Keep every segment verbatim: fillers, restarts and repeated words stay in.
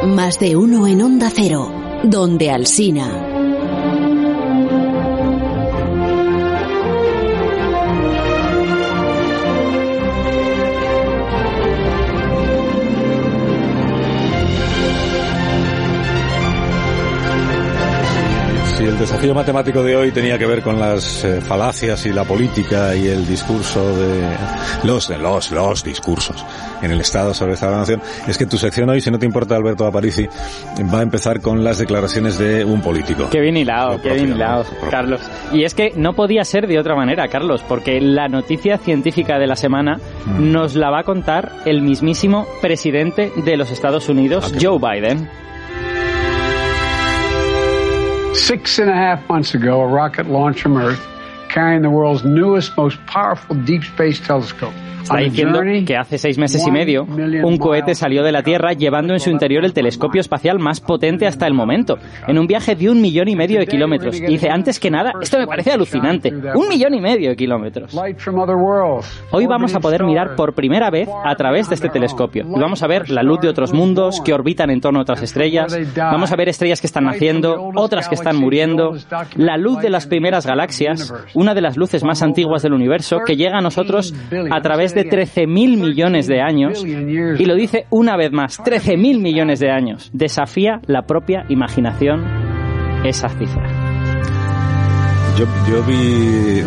Más de uno en Onda Cero, donde Alsina. Si el desafío matemático de hoy tenía que ver con las eh, falacias y la política y el discurso de los de los los discursos en el Estado sobre esta nación, es que tu sección hoy, si no te importa, Alberto Aparici, va a empezar con las declaraciones de un político. Qué bien hilado, qué bien hilado, Carlos. Y es que no podía ser de otra manera, Carlos, porque la noticia científica de la semana mm. nos la va a contar el mismísimo presidente de los Estados Unidos, Joe Biden. Six and a half months ago, a rocket launched from Earth, carrying the world's newest, most powerful deep space telescope. Está diciendo que hace seis meses y medio un cohete salió de la Tierra llevando en su interior el telescopio espacial más potente hasta el momento, en un viaje de un millón y medio de kilómetros. Y dice, antes que nada, esto me parece alucinante, un millón y medio de kilómetros. Hoy vamos a poder mirar por primera vez a través de este telescopio y vamos a ver la luz de otros mundos que orbitan en torno a otras estrellas, vamos a ver estrellas que están naciendo, otras que están muriendo, la luz de las primeras galaxias, una de las luces más antiguas del universo que llega a nosotros a través de trece mil millones de años, y lo dice una vez más, trece mil millones de años. Desafía la propia imaginación esa cifra. Yo, yo vi...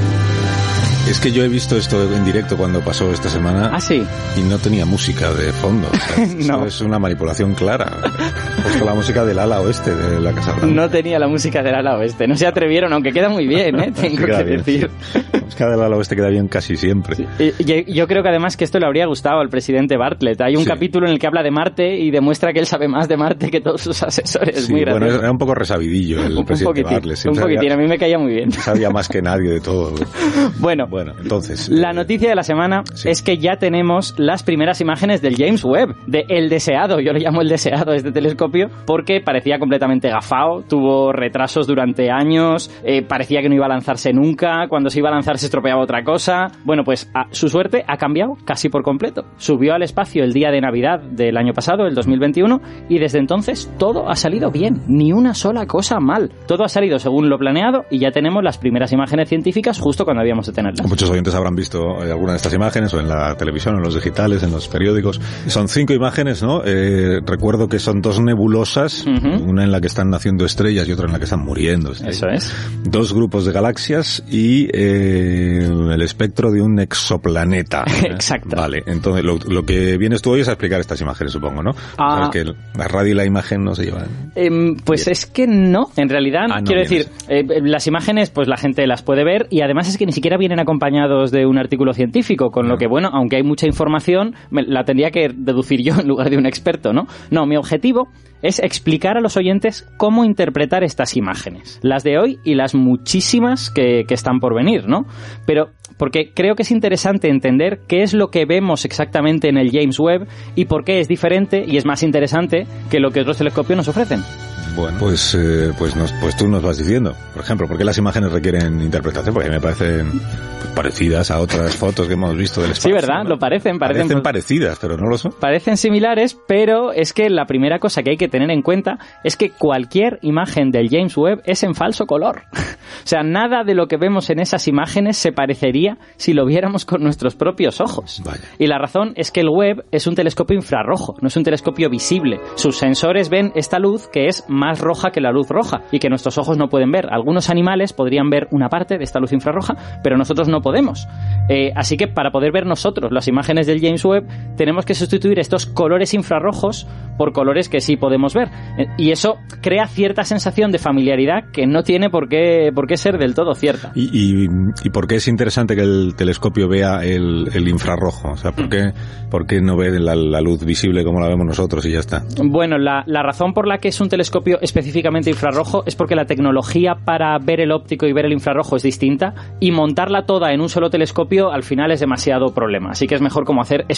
Es que yo he visto esto en directo cuando pasó esta semana. ¿Ah, sí? Y no tenía música de fondo. O sea, no. Es una manipulación clara. He puesto la música del ala oeste de la Casa Blanca. No tenía la música del ala oeste. No se atrevieron, aunque queda muy bien, ¿eh? Tengo que bien, decir. Sí. La música del ala oeste queda bien casi siempre. Sí. Y, yo creo que además que esto le habría gustado al presidente Bartlett. Hay un sí. capítulo en el que habla de Marte y demuestra que él sabe más de Marte que todos sus asesores. Sí, muy gracioso. Bueno, era un poco resabidillo el un, presidente un poquitín, Bartlett. Un poquitín, sabía, a mí me caía muy bien. Sabía más que nadie de todo. Bueno, bueno entonces... La noticia de la semana sí. es que ya tenemos las primeras imágenes del James Webb, de El Deseado, yo le llamo El Deseado a este telescopio, porque parecía completamente gafao, tuvo retrasos durante años, eh, parecía que no iba a lanzarse nunca, cuando se iba a lanzar se estropeaba otra cosa. Bueno, pues a, su suerte ha cambiado casi por completo. Subió al espacio el día de Navidad del año pasado, el dos mil veintiuno, y desde entonces todo ha salido bien, ni una sola cosa mal. Todo ha salido según lo planeado y ya tenemos las primeras imágenes científicas justo cuando habíamos de tenerlas. Muchos oyentes habrán visto alguna de estas imágenes o en la televisión, en los digitales, en los periódicos. Son cinco imágenes, ¿no? Eh, recuerdo que son dos nebulosas, uh-huh. una en la que están naciendo estrellas y otra en la que están muriendo estrellas. Eso es. Dos grupos de galaxias y eh, el espectro de un exoplaneta. Exacto. Vale, entonces lo, lo que vienes tú hoy es a explicar estas imágenes, supongo, ¿no? Ah. Sabes que la radio y la imagen no se llevan. Eh, pues bien. Es que no, en realidad, ah, no quiero vienes. decir, eh, las imágenes pues la gente las puede ver y además es que ni siquiera vienen acompañados de un artículo científico, con lo que, bueno, aunque hay mucha información, me la tendría que deducir yo en lugar de un experto, ¿no? No, mi objetivo es explicar a los oyentes cómo interpretar estas imágenes, las de hoy y las muchísimas que, que están por venir, ¿no? Pero porque creo que es interesante entender qué es lo que vemos exactamente en el James Webb y por qué es diferente y es más interesante que lo que otros telescopios nos ofrecen. Bueno, pues eh, pues, nos, pues tú nos vas diciendo, por ejemplo, ¿por qué las imágenes requieren interpretación? Porque me parecen pues, parecidas a otras fotos que hemos visto del espacio. Sí, ¿verdad? ¿No? Lo parecen. Parecen, parecen parecidas, pero no lo son. Parecen similares, pero es que la primera cosa que hay que tener en cuenta es que cualquier imagen del James Webb es en falso color. O sea, nada de lo que vemos en esas imágenes se parecería si lo viéramos con nuestros propios ojos. Vaya. Y la razón es que el Webb es un telescopio infrarrojo, no es un telescopio visible. Sus sensores ven esta luz que es más roja que la luz roja y que nuestros ojos no pueden ver. Algunos animales podrían ver una parte de esta luz infrarroja, pero nosotros no podemos. Eh, así que para poder ver nosotros las imágenes del James Webb tenemos que sustituir estos colores infrarrojos por colores que sí podemos ver. Eh, y eso crea cierta sensación de familiaridad que no tiene por qué, por qué ser del todo cierta. ¿Y, y, y por qué es interesante que el telescopio vea el, el infrarrojo? O sea, ¿por qué, por qué no ve la, la luz visible como la vemos nosotros y ya está? Bueno, la, la razón por la que es un telescopio específicamente infrarrojo es porque la tecnología para ver el óptico y ver el infrarrojo es distinta y montarla toda en un solo telescopio al final es demasiado problema. Así que es mejor como hacer especialistas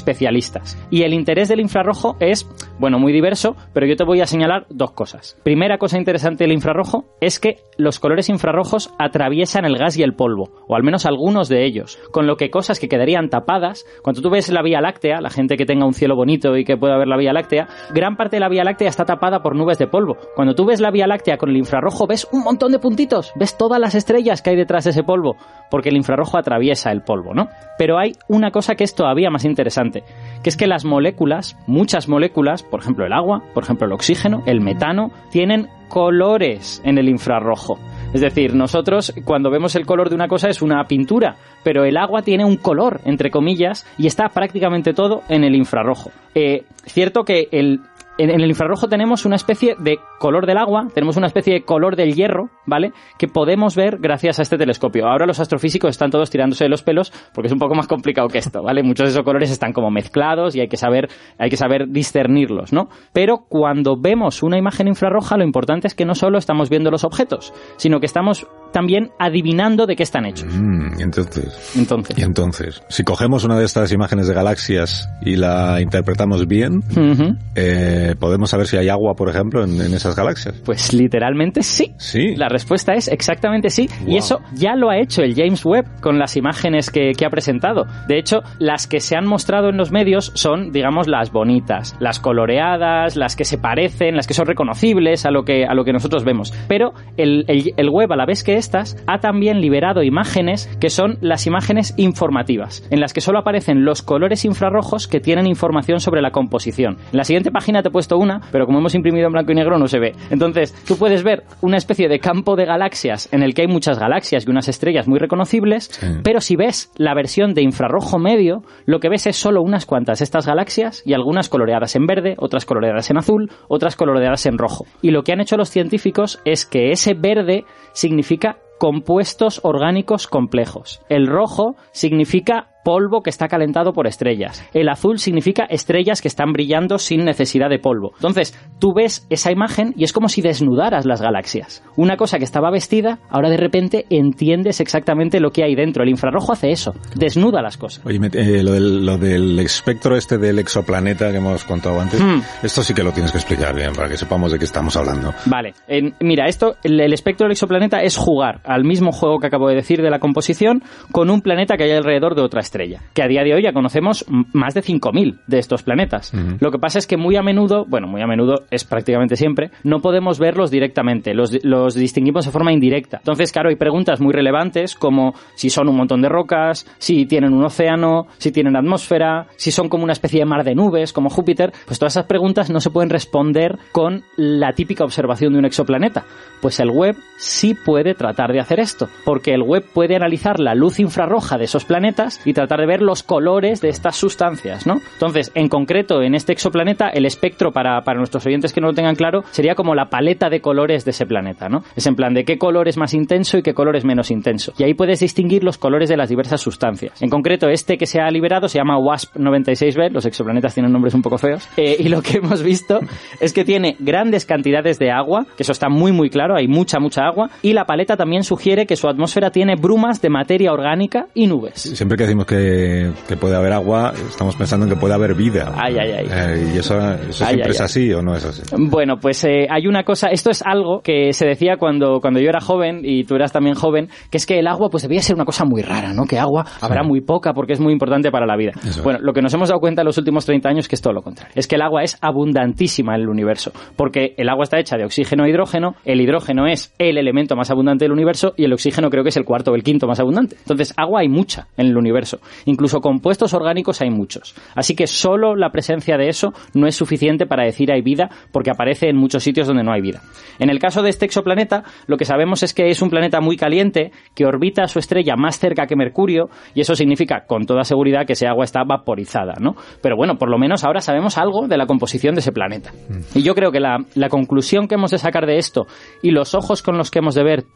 vistas. Y el interés del infrarrojo es, bueno, muy diverso, pero yo te voy a señalar dos cosas. Primera cosa interesante del infrarrojo es que los colores infrarrojos atraviesan el gas y el polvo, o al menos algunos de ellos, con lo que cosas que quedarían tapadas, cuando tú ves la Vía Láctea, la gente que tenga un cielo bonito y que pueda ver la Vía Láctea, gran parte de la Vía Láctea está tapada por nubes de polvo. Cuando tú ves la Vía Láctea con el infrarrojo, ves un montón de puntitos, ves todas las estrellas que hay detrás de ese polvo, porque el infrarrojo atraviesa el polvo, ¿no? Pero hay una cosa que es todavía más interesante, que es que las moléculas, muchas moléculas, por ejemplo el agua, por ejemplo el oxígeno, el metano, tienen colores en el infrarrojo. Es decir, nosotros cuando vemos el color de una cosa es una pintura, pero el agua tiene un color, entre comillas, y está prácticamente todo en el infrarrojo. Eh, cierto que el... En el infrarrojo tenemos una especie de color del agua, tenemos una especie de color del hierro, ¿vale? Que podemos ver gracias a este telescopio. Ahora los astrofísicos están todos tirándose de los pelos porque es un poco más complicado que esto, ¿vale? Muchos de esos colores están como mezclados y hay que saber, hay que saber discernirlos, ¿no? Pero cuando vemos una imagen infrarroja, lo importante es que no solo estamos viendo los objetos, sino que estamos también adivinando de qué están hechos. Mm, entonces, entonces. Y entonces, si cogemos una de estas imágenes de galaxias y la interpretamos bien, uh-huh. eh, ¿podemos saber si hay agua, por ejemplo, en, en esas galaxias? Pues literalmente sí. Sí. La respuesta es exactamente sí. Wow. Y eso ya lo ha hecho el James Webb con las imágenes que, que ha presentado. De hecho, las que se han mostrado en los medios son, digamos, las bonitas, las coloreadas, las que se parecen, las que son reconocibles a lo que, a lo que nosotros vemos. Pero el, el, el Webb, a la vez que estas, ha también liberado imágenes que son las imágenes informativas, en las que solo aparecen los colores infrarrojos que tienen información sobre la composición. En la siguiente página te he puesto una, pero como hemos imprimido en blanco y negro no se ve. Entonces, tú puedes ver una especie de campo de galaxias en el que hay muchas galaxias y unas estrellas muy reconocibles, sí. Pero si ves la versión de infrarrojo medio, lo que ves es solo unas cuantas de estas galaxias y algunas coloreadas en verde, otras coloreadas en azul, otras coloreadas en rojo. Y lo que han hecho los científicos es que ese verde significa compuestos orgánicos complejos. El rojo significa polvo que está calentado por estrellas. El azul significa estrellas que están brillando sin necesidad de polvo. Entonces, tú ves esa imagen y es como si desnudaras las galaxias. Una cosa que estaba vestida, ahora de repente entiendes exactamente lo que hay dentro. El infrarrojo hace eso, desnuda las cosas. Oye, eh, lo, del, lo del espectro este del exoplaneta que hemos contado antes, mm. esto sí que lo tienes que explicar bien para que sepamos de qué estamos hablando. Vale, en, mira, esto, el, el espectro del exoplaneta es jugar al mismo juego que acabo de decir de la composición con un planeta que hay alrededor de otra estrella. Que a día de hoy ya conocemos más de cinco mil de estos planetas. Uh-huh. Lo que pasa es que muy a menudo, bueno, muy a menudo es prácticamente siempre, no podemos verlos directamente, los, los distinguimos de forma indirecta. Entonces, claro, hay preguntas muy relevantes como si son un montón de rocas, si tienen un océano, si tienen atmósfera, si son como una especie de mar de nubes, como Júpiter. Pues todas esas preguntas no se pueden responder con la típica observación de un exoplaneta. Pues el Webb sí puede tratar de hacer esto, porque el Webb puede analizar la luz infrarroja de esos planetas y tratar de ver los colores de estas sustancias, ¿no? Entonces, en concreto, en este exoplaneta, el espectro, para, para nuestros oyentes que no lo tengan claro, sería como la paleta de colores de ese planeta, ¿no? Es en plan de qué color es más intenso y qué color es menos intenso. Y ahí puedes distinguir los colores de las diversas sustancias. En concreto, este que se ha liberado se llama WASP noventa y seis b, los exoplanetas tienen nombres un poco feos, eh, y lo que hemos visto es que tiene grandes cantidades de agua, que eso está muy muy claro, hay mucha mucha agua, y la paleta también sugiere que su atmósfera tiene brumas de materia orgánica y nubes. Siempre que decimos que Que, que puede haber agua, estamos pensando en que puede haber vida. Ay, ay, ay. Eh, ¿Y eso, eso ay, siempre ay, es ay. así o no es así? Bueno, pues eh, hay una cosa, esto es algo que se decía cuando, cuando yo era joven y tú eras también joven, que es que el agua pues debía ser una cosa muy rara, ¿no? Que agua habrá sí. muy poca porque es muy importante para la vida. Eso bueno, es. Lo que nos hemos dado cuenta en los últimos treinta años es que es todo lo contrario. Es que el agua es abundantísima en el universo, porque el agua está hecha de oxígeno e hidrógeno, el hidrógeno es el elemento más abundante del universo y el oxígeno creo que es el cuarto o el quinto más abundante. Entonces, agua hay mucha en el universo. Incluso compuestos orgánicos hay muchos. Así que solo la presencia de eso no es suficiente para decir hay vida, porque aparece en muchos sitios donde no hay vida. En el caso de este exoplaneta, lo que sabemos es que es un planeta muy caliente, que orbita a su estrella más cerca que Mercurio, y eso significa con toda seguridad que ese agua está vaporizada, ¿no? Pero bueno, por lo menos ahora sabemos algo de la composición de ese planeta. Y yo creo que la, la conclusión que hemos de sacar de esto y los ojos con los que hemos de ver todo lo que el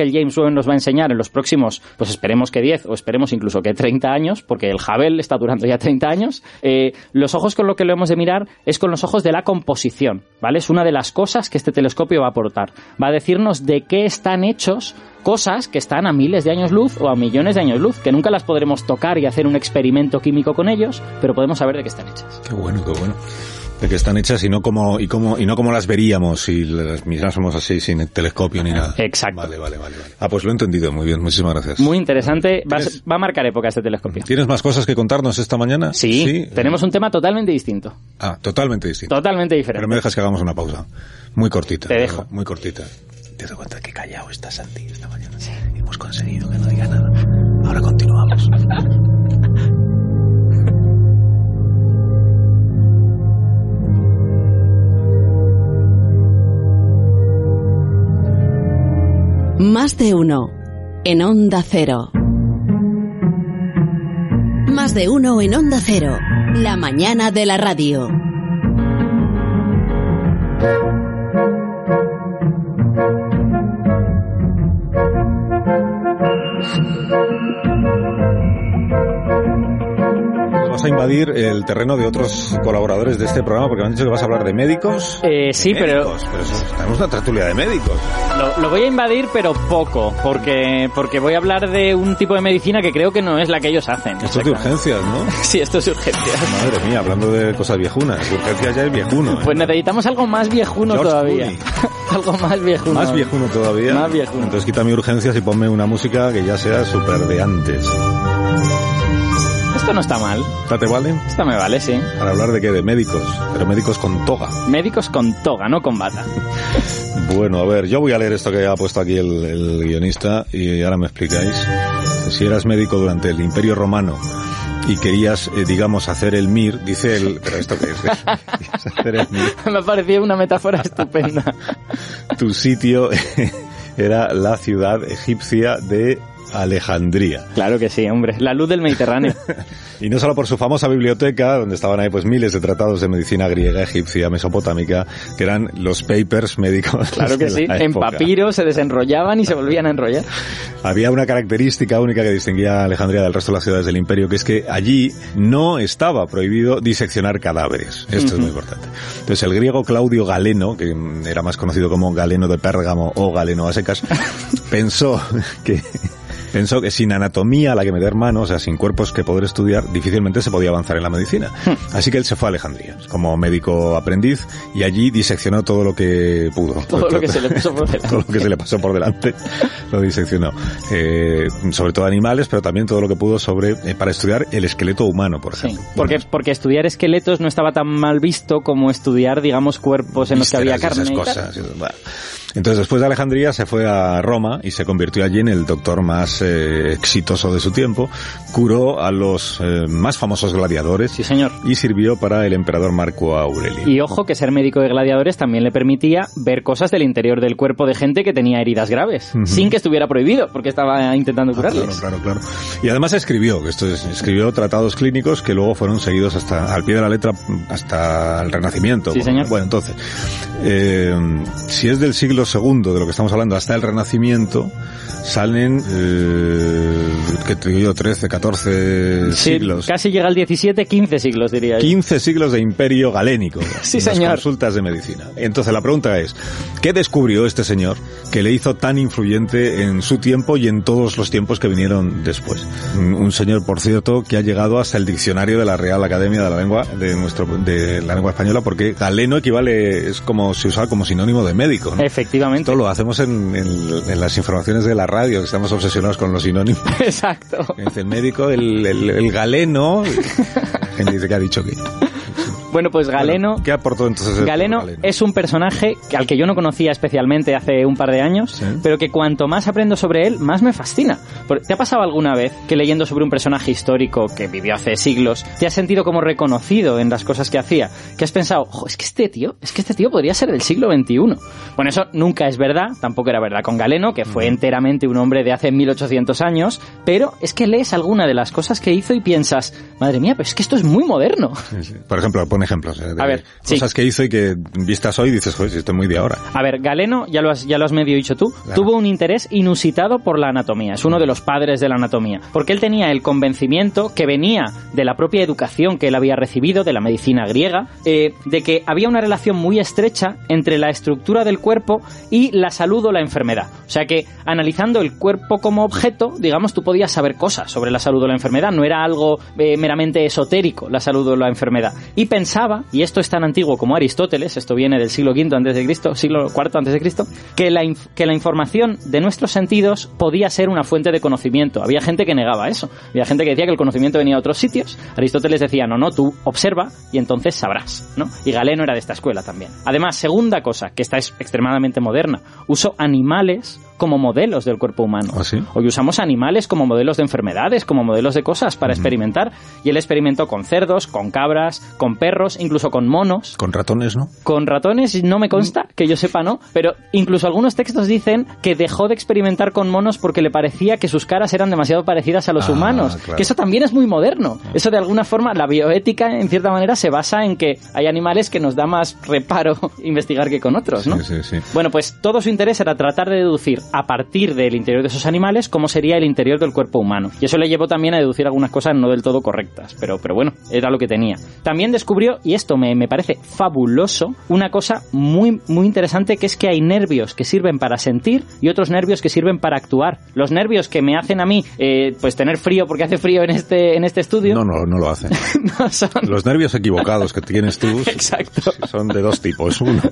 el James Webb nos va a enseñar en los próximos, pues esperemos que diez o esperemos incluso que treinta años, porque el Hubble está durando ya treinta años, eh, los ojos con lo que lo hemos de mirar es con los ojos de la composición, ¿vale? Es una de las cosas que este telescopio va a aportar. Va a decirnos de qué están hechos cosas que están a miles de años luz o a millones de años luz, que nunca las podremos tocar y hacer un experimento químico con ellos, pero podemos saber de qué están hechas. Qué bueno, qué bueno. De que están hechas y no como y como y no como las veríamos si las mirásemos así sin el telescopio ni nada. Exacto. Vale, vale, vale, vale. Ah, pues lo he entendido muy bien. Muchísimas gracias. Muy interesante. Va a, va a marcar época este telescopio. ¿Tienes más cosas que contarnos esta mañana? Sí. ¿Sí? Tenemos un tema totalmente distinto. Ah, totalmente distinto. Totalmente diferente. Pero me dejas que hagamos una pausa. Muy cortita. Te dejo. Muy cortita. Te das cuenta que callado está Santi esta mañana. Sí. Hemos conseguido que no diga nada. Ahora continuamos. Más de uno en Onda Cero. Más de uno en Onda Cero. La mañana de la radio. Vas a invadir el terreno de otros colaboradores de este programa porque me han dicho que vas a hablar de médicos. Eh, sí, de pero... médicos, pero eso, tenemos una tertulia de médicos. Lo, lo voy a invadir, pero poco, porque porque voy a hablar de un tipo de medicina que creo que no es la que ellos hacen. Esto es de urgencias, ¿no? Sí, esto es de urgencias. Madre mía, hablando de cosas viejunas. Urgencias ya es viejuno. ¿eh? Pues necesitamos algo más viejuno George todavía. Algo más viejuno. Más viejuno todavía. Más viejuno. Entonces quítame urgencias y ponme una música que ya sea súper de antes. Esto no está mal. ¿Esta te vale? Esta me vale, sí. Para hablar de qué, de médicos, pero médicos con toga. Médicos con toga, no con bata. Bueno, a ver, yo voy a leer esto que ha puesto aquí el, el guionista y ahora me explicáis. Si eras médico durante el Imperio Romano y querías, eh, digamos, hacer el M I R, dice el... ¿Pero esto qué es? Hacer el M I R. Me ha parecido una metáfora estupenda. Tu sitio era la ciudad egipcia de Alejandría. Claro que sí, hombre. La luz del Mediterráneo. Y no solo por su famosa biblioteca, donde estaban ahí pues miles de tratados de medicina griega, egipcia, mesopotámica, que eran los papers médicos. Claro que sí. En época. Papiro se desenrollaban y se volvían a enrollar. Había una característica única que distinguía a Alejandría del resto de las ciudades del imperio, que es que allí no estaba prohibido diseccionar cadáveres. Esto uh-huh. es muy importante. Entonces el griego Claudio Galeno, que era más conocido como Galeno de Pérgamo o Galeno a secas, pensó que... Pensó que sin anatomía a la que meter manos, o sea, sin cuerpos que poder estudiar, difícilmente se podía avanzar en la medicina. Así que él se fue a Alejandría como médico aprendiz y allí diseccionó todo lo que pudo. Todo lo que se le pasó por delante. Todo lo que se le pasó por delante lo diseccionó. Eh, sobre todo animales, pero también todo lo que pudo sobre eh, para estudiar el esqueleto humano, por ejemplo. Sí, porque, bueno, porque estudiar esqueletos no estaba tan mal visto como estudiar, digamos, cuerpos en los que había carne esas y cosas. Y bueno. Entonces, después de Alejandría, se fue a Roma y se convirtió allí en el doctor más eh, exitoso de su tiempo. Curó a los eh, más famosos gladiadores. Sí, señor. Y sirvió para el emperador Marco Aurelio. Y ojo, que ser médico de gladiadores también le permitía ver cosas del interior del cuerpo de gente que tenía heridas graves, uh-huh. sin que estuviera prohibido, porque estaba intentando curarles. Ah, claro, claro, claro. Y además escribió, esto es, escribió tratados clínicos que luego fueron seguidos hasta al pie de la letra hasta el Renacimiento. Sí, señor. Bueno, entonces, eh, si es del siglo segundo de lo que estamos hablando hasta el Renacimiento, salen eh, que te digo yo, trece, catorce sí, siglos. Casi llega al diecisiete, quince siglos diría yo. quince siglos de imperio galénico. Sí, en señor. Las consultas de medicina. Entonces la pregunta es, ¿qué descubrió este señor que le hizo tan influyente en su tiempo y en todos los tiempos que vinieron después? Un, un señor, por cierto, que ha llegado hasta el diccionario de la Real Academia de la Lengua de nuestro de la lengua española, porque galeno equivale, es como se usa como sinónimo de médico, ¿no? Efectivamente. Esto lo hacemos en, en, en las informaciones de la radio, que estamos obsesionados con los sinónimos. Exacto. Dice el médico, el, el, el galeno, la gente dice que ha dicho que... Bueno, pues Galeno... Bueno, ¿qué aportó entonces? Galeno, Galeno es un personaje al que yo no conocía especialmente hace un par de años, ¿sí? Pero que cuanto más aprendo sobre él, más me fascina. ¿Te ha pasado alguna vez que leyendo sobre un personaje histórico que vivió hace siglos, te has sentido como reconocido en las cosas que hacía? Que has pensado, oh, es que este tío, es que este tío podría ser del siglo veintiuno. Bueno, eso nunca es verdad, tampoco era verdad con Galeno, que fue enteramente un hombre de hace mil ochocientos años, pero es que lees alguna de las cosas que hizo y piensas, madre mía, pero es que esto es muy moderno. Sí, sí. Por ejemplo, con ejemplos eh, de a ver, cosas sí. que hizo y que vistas hoy dices, joder, si estoy muy de ahora. A ver, Galeno, ya lo has, ya lo has medio dicho tú, claro. tuvo un interés inusitado por la anatomía. Es uno de los padres de la anatomía. Porque él tenía el convencimiento que venía de la propia educación que él había recibido, de la medicina griega, eh, de que había una relación muy estrecha entre la estructura del cuerpo y la salud o la enfermedad. O sea que, analizando el cuerpo como objeto, digamos, tú podías saber cosas sobre la salud o la enfermedad. No era algo eh, meramente esotérico, la salud o la enfermedad. Y pensaba, y esto es tan antiguo como Aristóteles, esto viene del siglo quinto antes de Cristo, siglo cuarto antes de Cristo, que la, inf- que la información de nuestros sentidos podía ser una fuente de conocimiento. Había gente que negaba eso. Había gente que decía que el conocimiento venía de otros sitios. Aristóteles decía, no, no, tú observa y entonces sabrás, ¿no? Y Galeno era de esta escuela también. Además, segunda cosa, que esta es extremadamente moderna, usó animales como modelos del cuerpo humano. ¿Ah, sí? Hoy usamos animales como modelos de enfermedades, como modelos de cosas para uh-huh. experimentar. Y él experimentó con cerdos, con cabras, con perros, incluso con monos. Con ratones, ¿no? Con ratones no me consta, que yo sepa no, pero incluso algunos textos dicen que dejó de experimentar con monos porque le parecía que sus caras eran demasiado parecidas a los ah, humanos. Claro. Que eso también es muy moderno. Ah. Eso de alguna forma, la bioética en cierta manera se basa en que hay animales que nos da más reparo investigar que con otros, ¿no? Sí, sí, sí. Bueno, pues todo su interés era tratar de deducir a partir del interior de esos animales cómo sería el interior del cuerpo humano. Y eso le llevó también a deducir algunas cosas no del todo correctas, pero, pero bueno, era lo que tenía. También descubrió, y esto me, me parece fabuloso, una cosa muy, muy interesante, que es que hay nervios que sirven para sentir y otros nervios que sirven para actuar. Los nervios que me hacen a mí eh, pues tener frío porque hace frío en este, en este estudio... No, no, no lo hacen. No son... Los nervios equivocados que tienes tú Exacto. son de dos tipos. Uno,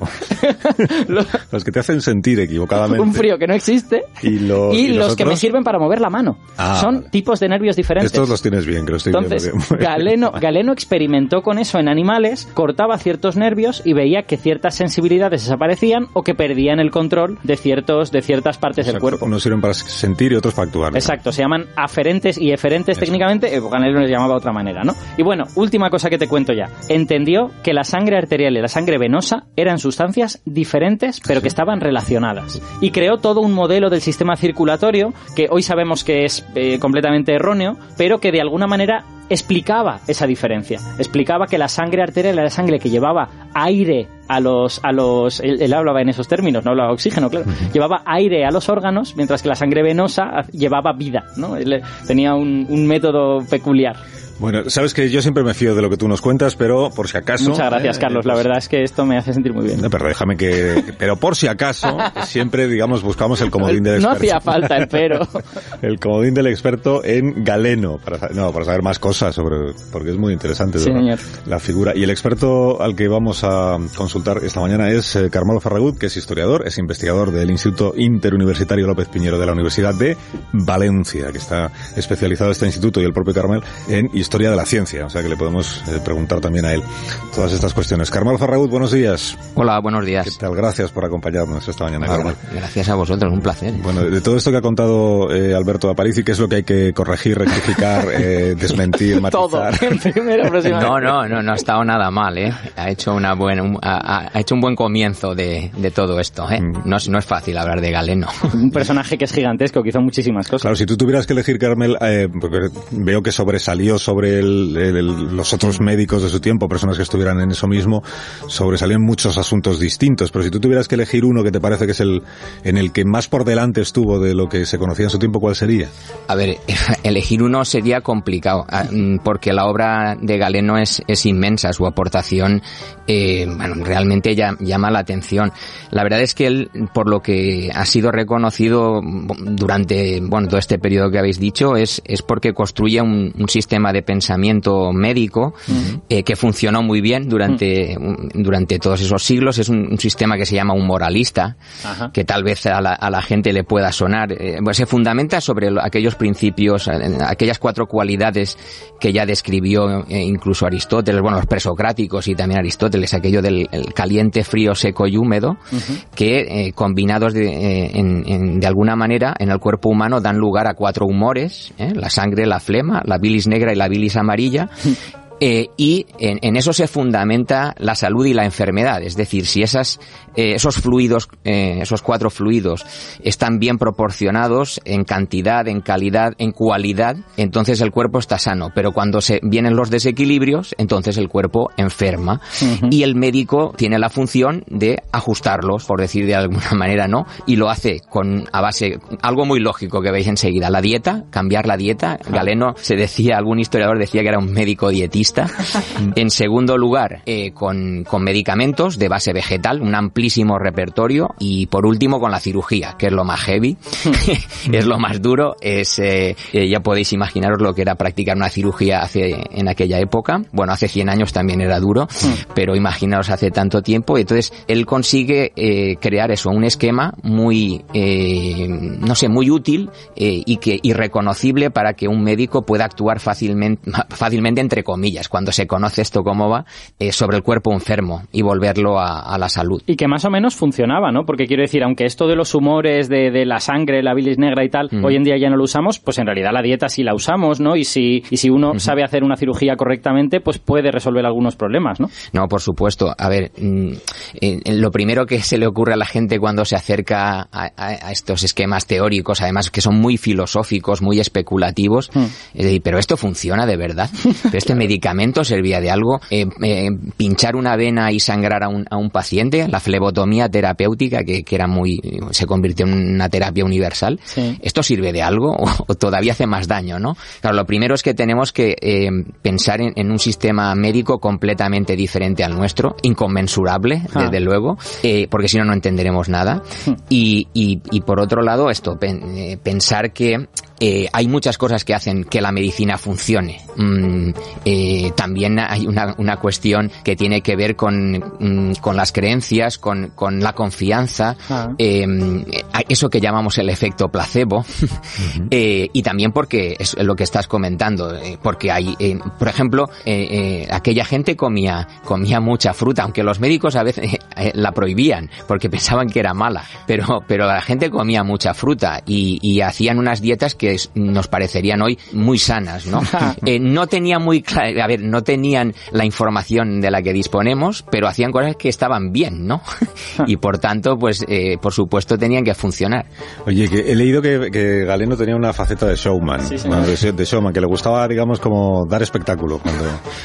los... los que te hacen sentir equivocadamente. Un frío que no existe. Y, lo, y, y los, los que me sirven para mover la mano. Ah, son vale. tipos de nervios diferentes. Estos los tienes bien, que lo estoy Entonces, viendo. Que... Galeno, Galeno experimentó con eso en animales, cortaba ciertos nervios y veía que ciertas sensibilidades desaparecían o que perdían el control de ciertos de ciertas partes Exacto. del cuerpo. Unos sirven para sentir y otros para actuar, ¿no? Exacto, se llaman aferentes y eferentes eso. Técnicamente, eh, Galeno les llamaba de otra manera, ¿no? Y bueno, última cosa que te cuento ya. Entendió que la sangre arterial y la sangre venosa eran sustancias diferentes, pero sí. que estaban relacionadas. Y creó todo un modelo del sistema circulatorio que hoy sabemos que es eh, completamente erróneo, pero que de alguna manera explicaba esa diferencia. Explicaba que la sangre arterial era la sangre que llevaba aire a los... a los él, él hablaba en esos términos, no hablaba oxígeno, claro. Uh-huh. Llevaba aire a los órganos, mientras que la sangre venosa llevaba vida, ¿no? Él tenía un, un método peculiar. Bueno, sabes que yo siempre me fío de lo que tú nos cuentas, pero por si acaso... Muchas gracias, eh, Carlos. Pues, la verdad es que esto me hace sentir muy bien. No, pero déjame que... Pero por si acaso, siempre, digamos, buscamos el comodín del experto. No hacía falta el pero. El comodín del experto en Galeno. Para, no, para saber más cosas sobre... Porque es muy interesante, sí, señor. La figura. Y el experto al que vamos a consultar esta mañana es eh, Carmelo Ferragut, que es historiador, es investigador del Instituto Interuniversitario López Piñero de la Universidad de Valencia, que está especializado este instituto y el propio Carmel en historia historia de la ciencia, o sea que le podemos eh, preguntar también a él todas estas cuestiones. Carmelo Ferragut, buenos días. Hola, buenos días. ¿Qué tal? Gracias por acompañarnos esta mañana, bueno, Carmel. Gracias a vosotros, un placer. Bueno, de todo esto que ha contado eh, Alberto Aparici, ¿qué es lo que hay que corregir, rectificar, eh, desmentir, matizar? Todo, en primera aproximación. No, no, no, no ha estado nada mal, ¿eh? Ha hecho una buena, un, ha, ha hecho un buen comienzo de, de todo esto, ¿eh? Mm. No, no es fácil hablar de Galeno. Un personaje que es gigantesco, que hizo muchísimas cosas. Claro, si tú tuvieras que elegir, Carmel, eh, porque veo que sobresalió sobre el, el, el, los otros médicos de su tiempo, personas que estuvieran en eso mismo, sobresalían muchos asuntos distintos, pero si tú tuvieras que elegir uno que te parece que es el en el que más por delante estuvo de lo que se conocía en su tiempo, ¿cuál sería? A ver, elegir uno sería complicado, porque la obra de Galeno es, es inmensa, su aportación eh, bueno, realmente ya, llama la atención. La verdad es que él, por lo que ha sido reconocido durante bueno todo este periodo que habéis dicho, es, es porque construye un, un sistema de pensamiento médico uh-huh. eh, que funcionó muy bien durante, uh-huh. durante todos esos siglos. Es un, un sistema que se llama un moralista, uh-huh. que tal vez a la, a la gente le pueda sonar. Eh, pues se fundamenta sobre lo, aquellos principios, eh, aquellas cuatro cualidades que ya describió eh, incluso Aristóteles, bueno, los presocráticos y también Aristóteles, aquello del el caliente, frío, seco y húmedo, uh-huh. que eh, combinados de, eh, en, en, de alguna manera en el cuerpo humano dan lugar a cuatro humores, ¿eh? La sangre, la flema, la bilis negra y la bilis amarilla, Eh, y en, en eso se fundamenta la salud y la enfermedad. Es decir, si esas, eh, esos fluidos, eh, esos cuatro fluidos están bien proporcionados en cantidad, en calidad, en cualidad, entonces el cuerpo está sano. Pero cuando se vienen los desequilibrios, entonces el cuerpo enferma. Uh-huh. Y el médico tiene la función de ajustarlos, por decir de alguna manera, ¿no? Y lo hace con, a base, algo muy lógico que veis enseguida, la dieta, cambiar la dieta. Uh-huh. Galeno se decía, algún historiador decía que era un médico dietista. En segundo lugar, eh, con, con medicamentos de base vegetal, un amplísimo repertorio. Y por último, con la cirugía, que es lo más heavy, es lo más duro, es, eh, eh, ya podéis imaginaros lo que era practicar una cirugía hace, en aquella época. Bueno, hace cien años también era duro, pero imaginaos hace tanto tiempo. Entonces, él consigue eh, crear eso, un esquema muy, eh, no sé, muy útil eh, y que y reconocible para que un médico pueda actuar fácilmente, fácilmente entre comillas, cuando se conoce esto cómo va, eh, sobre el cuerpo enfermo y volverlo a, a la salud. Y que más o menos funcionaba, ¿no? Porque quiero decir, aunque esto de los humores, de, de la sangre, la bilis negra y tal, mm. hoy en día ya no lo usamos, pues en realidad la dieta sí la usamos, ¿no? Y si, y si uno mm. sabe hacer una cirugía correctamente, pues puede resolver algunos problemas, ¿no? No, por supuesto. A ver, eh, lo primero que se le ocurre a la gente cuando se acerca a, a, a estos esquemas teóricos, además que son muy filosóficos, muy especulativos, mm. es decir, ¿pero esto funciona de verdad? ¿Pero este medicamento servía de algo? Eh, eh, ¿Pinchar una vena y sangrar a un, a un paciente? La flebotomía terapéutica, que, que era muy, se convirtió en una terapia universal. Sí. ¿Esto sirve de algo o, o todavía hace más daño, no? Claro, lo primero es que tenemos que eh, pensar en, en un sistema médico completamente diferente al nuestro, inconmensurable, ah. desde luego, eh, porque si no, no entenderemos nada. Hmm. Y, y, y por otro lado, esto, pen, eh, pensar que Eh, hay muchas cosas que hacen que la medicina funcione. Mm, eh, también hay una, una cuestión que tiene que ver con, mm, con las creencias, con, con la confianza, ah. eh, eso que llamamos el efecto placebo, uh-huh. eh, y también porque es lo que estás comentando, eh, porque hay, eh, por ejemplo, eh, eh, aquella gente comía, comía mucha fruta, aunque los médicos a veces eh, la prohibían porque pensaban que era mala, pero, pero la gente comía mucha fruta y, y hacían unas dietas que nos parecerían hoy muy sanas, ¿no? Eh, no tenía muy clara, a ver, no tenían la información de la que disponemos, pero hacían cosas que estaban bien, ¿no? Y por tanto, pues, eh, por supuesto, tenían que funcionar. Oye, que he leído que, que Galeno tenía una faceta de showman, sí, sí. Bueno, de, de showman, que le gustaba, digamos, como dar espectáculo, cuando...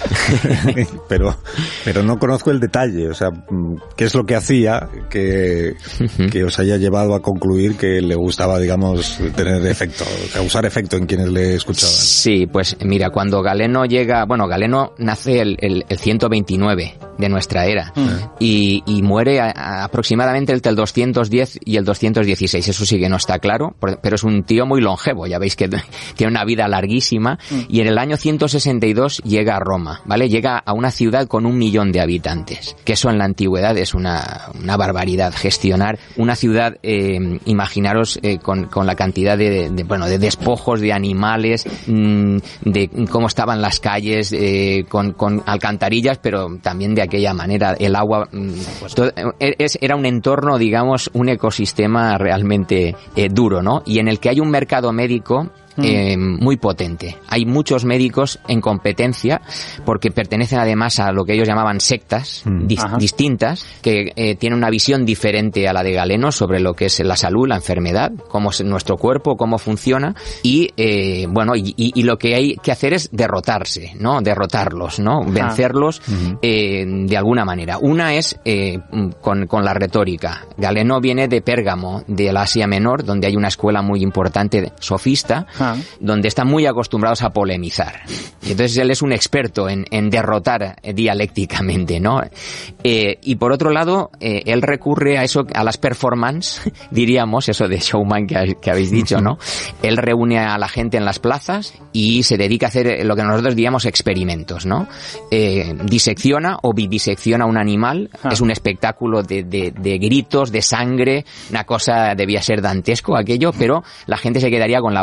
pero, pero no conozco el detalle, o sea, ¿qué es lo que hacía que, que os haya llevado a concluir que le gustaba, digamos, tener efecto? Causar efecto en quienes le escuchaban. Sí, pues mira, cuando Galeno llega, bueno, Galeno nace el, el, el ciento veintinueve de nuestra era uh-huh. y, y muere a, a aproximadamente entre el doscientos diez y el doscientos dieciséis, eso sí que no está claro, pero es un tío muy longevo, ya veis que tiene una vida larguísima, uh-huh. y en el año ciento sesenta y dos llega a Roma, ¿vale? Llega a una ciudad con un millón de habitantes, que eso en la antigüedad es una, una barbaridad, gestionar una ciudad, eh, imaginaros eh, con, con la cantidad de, de bueno, de despojos de animales, de cómo estaban las calles, eh, con, con alcantarillas, pero también de aquella manera, el agua, todo, es, era un entorno, digamos, un ecosistema realmente eh, duro, ¿no? Y en el que hay un mercado médico Eh, muy potente. Hay muchos médicos en competencia porque pertenecen además a lo que ellos llamaban sectas mm. di- distintas que eh, tienen una visión diferente a la de Galeno sobre lo que es la salud, la enfermedad, cómo es nuestro cuerpo, cómo funciona y eh, bueno y, y, y lo que hay que hacer es derrotarse, ¿no? Derrotarlos, ¿no? Ah. Vencerlos uh-huh. eh, de alguna manera. Una es eh, con, con la retórica. Galeno viene de Pérgamo, del Asia Menor, donde hay una escuela muy importante sofista. Ah. Donde están muy acostumbrados a polemizar. Y entonces él es un experto en, en derrotar dialécticamente, ¿no? Eh, y por otro lado, eh, él recurre a eso, a las performances, diríamos, eso de showman que, que habéis dicho, ¿no? Él reúne a la gente en las plazas y se dedica a hacer lo que nosotros diríamos experimentos, ¿no? Eh, disecciona o vivisecciona un animal, ah. es un espectáculo de, de, de gritos, de sangre, una cosa debía ser dantesco aquello, pero la gente se quedaría con la boca abierta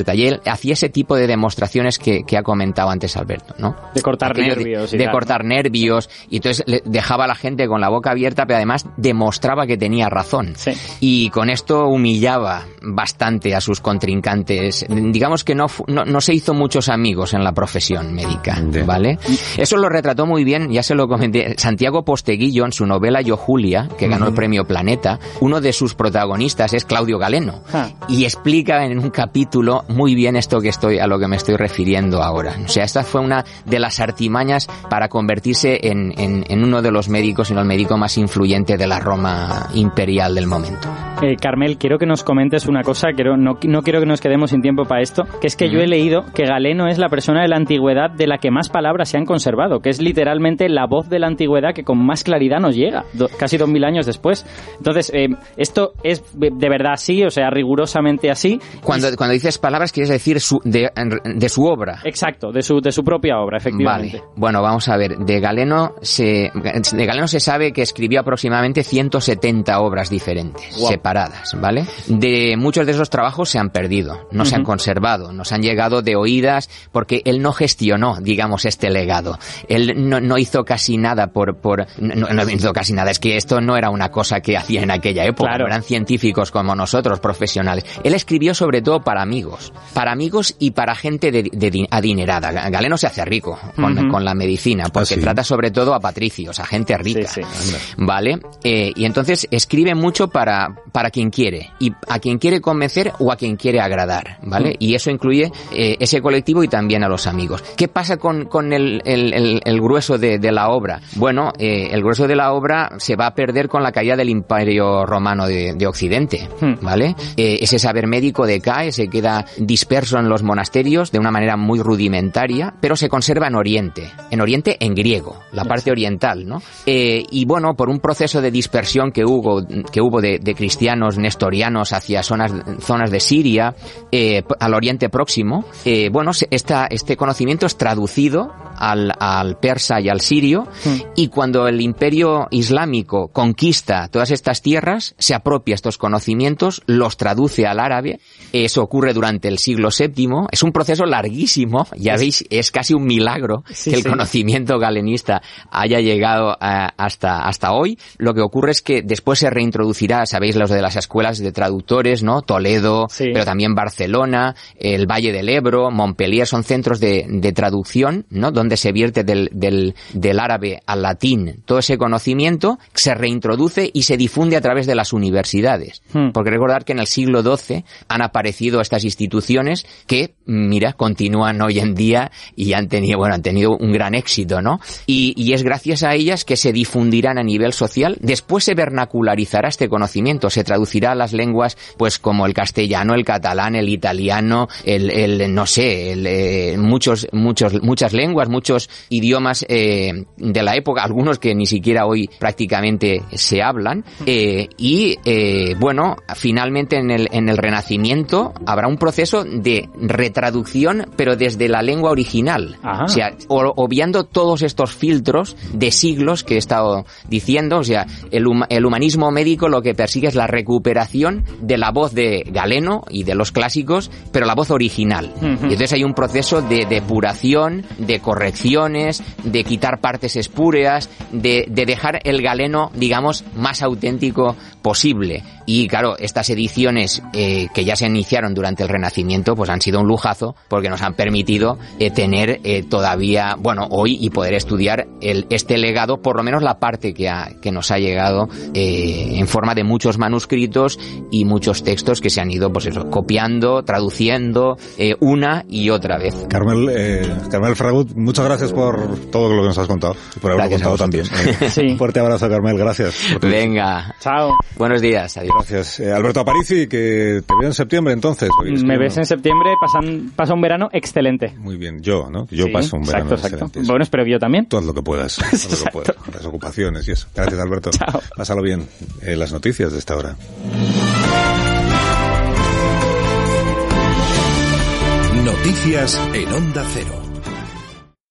abierta. Y él hacía ese tipo de demostraciones que, que ha comentado antes Alberto, ¿no? De cortar Aquello nervios. De, y de tal, cortar ¿no? nervios. Y entonces le dejaba a la gente con la boca abierta, pero además demostraba que tenía razón. Sí. Y con esto humillaba bastante a sus contrincantes. Digamos que no, no, no se hizo muchos amigos en la profesión médica, ¿vale? Eso lo retrató muy bien, ya se lo comenté, Santiago Posteguillo en su novela Yo Julia, que ganó uh-huh. el premio Planeta. Uno de sus protagonistas es Claudio Galeno. Ah. Y explica en un capítulo muy bien esto que estoy, a lo que me estoy refiriendo ahora. O sea, esta fue una de las artimañas para convertirse en, en, en uno de los médicos, sino el médico más influyente de la Roma imperial del momento. Eh, Carmel, quiero que nos comentes una cosa, quiero, no, no quiero que nos quedemos sin tiempo para esto, que es que mm. yo he leído que Galeno es la persona de la antigüedad de la que más palabras se han conservado, que es literalmente la voz de la antigüedad que con más claridad nos llega, do, casi dos mil años después. Entonces, eh, ¿esto es de verdad así? O sea, rigurosamente así. Cuando, y... cuando dices palabras, quieres decir su, de, de su obra. Exacto, de su, de su propia obra, efectivamente. Vale. Bueno, vamos a ver. De Galeno se, de Galeno se sabe que escribió aproximadamente ciento setenta obras diferentes, wow. separadas, ¿vale? De muchos de esos trabajos se han perdido, no uh-huh. se han conservado, nos han llegado de oídas, porque él no gestionó, digamos, este legado. Él no, no hizo casi nada por... por no, no hizo casi nada, es que esto no era una cosa que hacía en aquella época, claro. no eran científicos como nosotros, profesionales. Él escribió sobre todo para amigos, para amigos y para gente de, de, de adinerada. Galeno se hace rico con, uh-huh. con la medicina, porque ah, sí. trata sobre todo a patricios, a gente rica, sí, sí. ¿vale? Eh, y entonces escribe mucho para, para quien quiere, y a quien quiere convencer o a quien quiere agradar, ¿vale? Uh-huh. Y eso incluye eh, ese colectivo y también a los amigos. ¿Qué pasa con, con el, el, el, el grueso de, de la obra? Bueno, eh, el grueso de la obra se va a perder con la caída del Imperio Romano de, de Occidente, ¿vale? Eh, ese saber médico decae, se queda disperso en los monasterios de una manera muy rudimentaria, pero se conserva en Oriente, en Oriente en griego, la parte oriental, ¿no? Eh, y bueno, por un proceso de dispersión que hubo, que hubo de, de cristianos nestorianos hacia zonas, zonas de Siria, eh, al Oriente Próximo, eh, bueno, esta, este conocimiento es traducido al, al persa y al sirio, sí. y cuando el Imperio Islámico conquista todas estas tierras, se apropia estos conocimientos, los traduce al árabe. Eso ocurre durante el siglo séptimo. Es un proceso larguísimo, ya es, veis, es casi un milagro sí, que el sí. conocimiento galenista haya llegado a, hasta, hasta hoy. Lo que ocurre es que después se reintroducirá, sabéis, los de las escuelas de traductores, ¿no? Toledo, sí. pero también Barcelona, el Valle del Ebro, Montpellier, son centros de, de traducción, ¿no? Donde se vierte del, del, del árabe al latín todo ese conocimiento, se reintroduce y se difunde a través de las universidades. Hmm. Porque recordar que en el siglo doce han aparecido estas instituciones que, mira, continúan hoy en día y han tenido, bueno, han tenido un gran éxito, ¿no? Y, y es gracias a ellas que se difundirán a nivel social. Después se vernacularizará este conocimiento, se traducirá a las lenguas, pues como el castellano, el catalán, el italiano, el, el no sé, el, eh, muchos, muchos, muchas lenguas, muchos idiomas eh, de la época, algunos que ni siquiera hoy prácticamente se hablan, eh, y eh, bueno, finalmente en el, en el Renacimiento habrá un proceso de retraducción, pero desde la lengua original. Ajá. O sea, obviando todos estos filtros de siglos que he estado diciendo. O sea, el, hum- el humanismo médico lo que persigue es la recuperación de la voz de Galeno y de los clásicos, pero la voz original. Uh-huh. Y entonces hay un proceso de depuración, de correcciones, de quitar partes espúreas, de, de dejar el Galeno, digamos, más auténtico posible. Y claro, estas ediciones eh, que ya se iniciaron durante el Renacimiento, pues han sido un lujazo, porque nos han permitido eh, tener eh, todavía, bueno, hoy y poder estudiar el, este legado, por lo menos la parte que, ha, que nos ha llegado eh, en forma de muchos manuscritos y muchos textos que se han ido, pues eso, copiando, traduciendo eh, una y otra vez. Carmel, eh, Carmel Ferragut, muchas gracias por todo lo que nos has contado y por haberlo contado también. Eh, sí. Un fuerte abrazo, Carmel, gracias. Venga. Chao. Buenos días, adiós. Gracias. Eh, Alberto Aparici, que te veo en septiembre entonces. Me ves en septiembre, pasan, pasa un verano excelente. Muy bien, yo, ¿no? Yo sí, paso un verano exacto, excelente. Exacto. Bueno, espero yo también. Todo lo que puedas, todo lo que puedas. Las ocupaciones y eso. Gracias, Alberto. Chao. Pásalo bien. Eh, las noticias de esta hora. Noticias en Onda Cero.